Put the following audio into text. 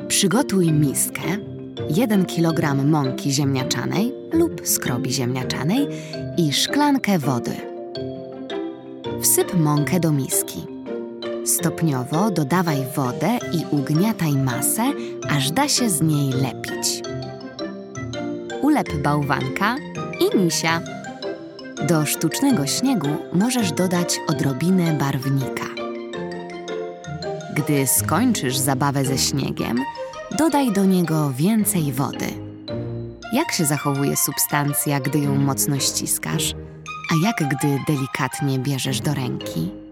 Przygotuj miskę, 1 kg mąki ziemniaczanej lub skrobi ziemniaczanej i szklankę wody. Wsyp mąkę do miski. Stopniowo dodawaj wodę i ugniataj masę, aż da się z niej lepić. Ulep bałwanka i misia. Do sztucznego śniegu możesz dodać odrobinę barwnika. Gdy skończysz zabawę ze śniegiem, dodaj do niego więcej wody. Jak się zachowuje substancja, gdy ją mocno ściskasz, a jak gdy delikatnie bierzesz do ręki?